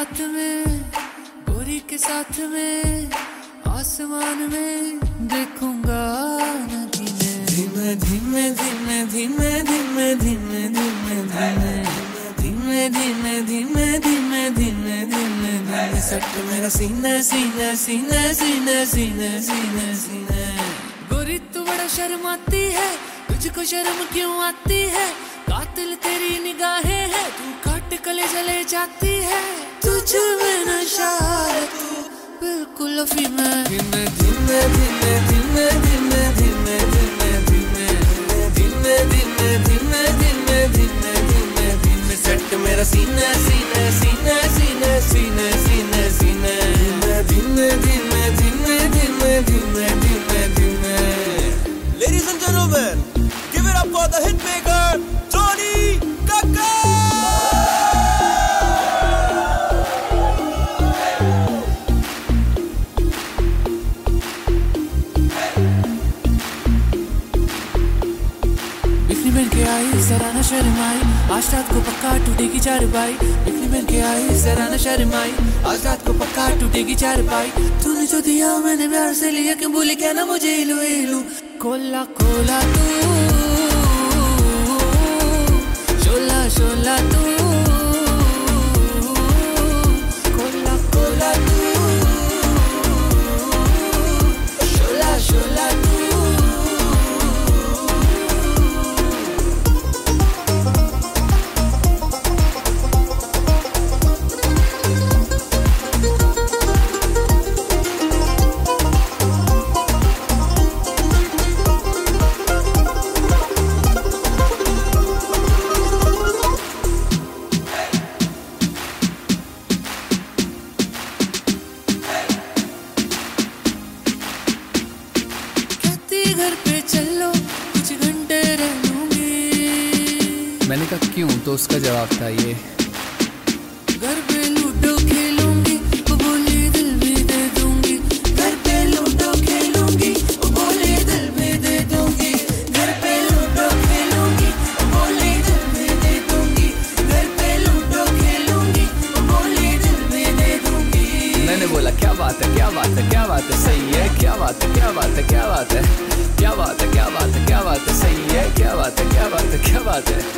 रात में गोरी के साथ में आसमान में देखूंगा नदी में। धीमे धीमे धीमे धीमे धीमे धीमे धीमे धीमे धीमे धीमे धीमे धीमे धीमे धीमे सट मेरा सीना सीना सीना सीना सीना सीना सीना। गोरी तू बड़ा शर्माती है, तुझको शर्म क्यों आती है? कातिल तेरी निगाहें है, तू काट कले जले जाती है। तुझ में नशा है, तू बिल्कुल अफीम है। धीमे धीमे धीमे धीमे धीमे धीमे धीमे धीमे धीमे धीमे धीमे धीमे धीमे धीमे धीमे सट मेरा सीना सीना सीना सीना सीना सीना सीना। धीमे धीमे धीमे धीमे धीमे धीमे धीमे। Ladies and gentlemen, give it up for the hitmaker, Johnny Kaka! बिखरी बन के आई जरा न शर्माई, आज रात को पक्का टूटेगी चारपाई। बिखरी बन के आई जरा न शर्माई, आज रात को पक्का टूटेगी चारपाई। तूने जो दिया मैंने प्यार से लिया, क्यों भूली क्या ना मुझे इलू इलू। कोला कोला तू, शोला शोला तू, कोला कोला तू, शोला शोला तू। घर पे चलो कुछ घंटे रह लूंगी। मैंने कहा क्यों, तो उसका जवाब था ये। घर पे लूडो खेलूंगी, वो बोली दिल भी दे दूंगी। घर पे लूडो खेलूंगी, वो बोली दिल भी दे दूंगी। घर पे लूडो खेलूंगी, वो बोली दिल भी दे दूंगी। घर पे लूडो खेलूंगी, वो बोली दिल भी दे दूंगी। मैंने बोला क्या बात है क्या बात है क्या बात है, सही है क्या बात है क्या बात है क्या बात है क्या बात है क्या बात है क्या बात है, सही है क्या बात है क्या बात है क्या बात है।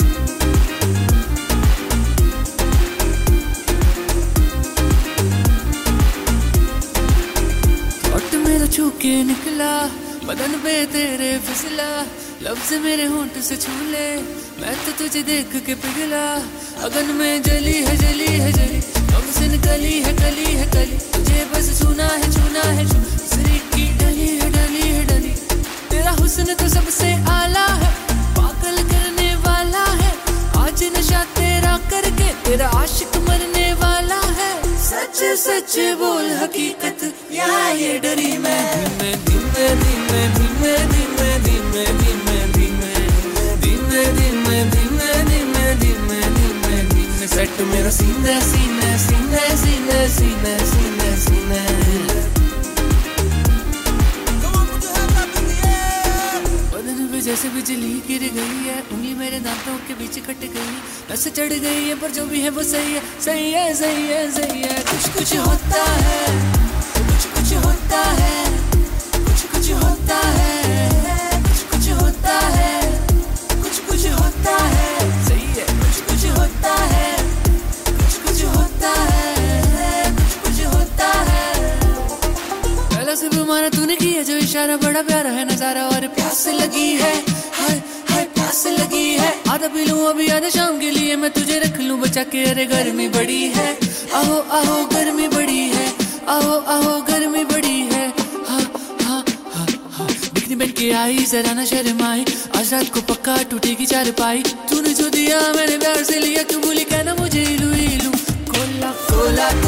होठ मेरा छू के निकला, बदन पे तेरे फिसला। लफ्ज मेरे होंठ से छू ले, मैं तो तुझे देख के पिघला। अगन में जली है जली है जली, हमसे निकली है कली है कली। तुझे बस छूना है छूना है, इसरी की डली है डली है डली। तेरा हुस्न तो सबसे आला है, पागल करने वाला है। आज नशा तेरा करके तेरा आशिक मरने वाला है। सच सच बोल हकीकत, यहाँ ये डरी मैं। धीमे धीमे धीमे धीमे धीमे धीमे धीमे धीमे धीमे धीमे धीमे धीमे धीमे धीमे सट मेरा सीना सीना सीना सीना सीना सीना सीना। जैसे बिजली गिर गई है, उंगली मेरे दांतों के बीच कट गई। नस चढ़ गई है पर जो भी है वो सही है सही है सही है सही है। कुछ कुछ होता है, कुछ कुछ होता है, कुछ कुछ होता है, कुछ कुछ होता है, कुछ कुछ होता है, सही है। कुछ कुछ होता है, कुछ कुछ होता है, कुछ कुछ होता है। पहला सिर्फ मारा तूने किया जो इशारा, बड़ा प्यारा है नजारा और प्यास लगी है, हाय हाय प्यास लगी है। आधा पी लूं अभी आधा शाम के लिए, मैं तुझे रख लूं बचा के। अरे गर्मी बड़ी है, आहो आहो गर्मी बड़ी है, आहो आहो गर्मी बड़ी है। हाँ हाँ हाँ हाँ बिखरी बन के आई जरा न शर्माई, आज रात को पक्का टूटेगी चारपाई। तूने जो दिया मैंने प्यार से लिया, क्यों भूली कहना मुझे इलू इलू। Cola Cola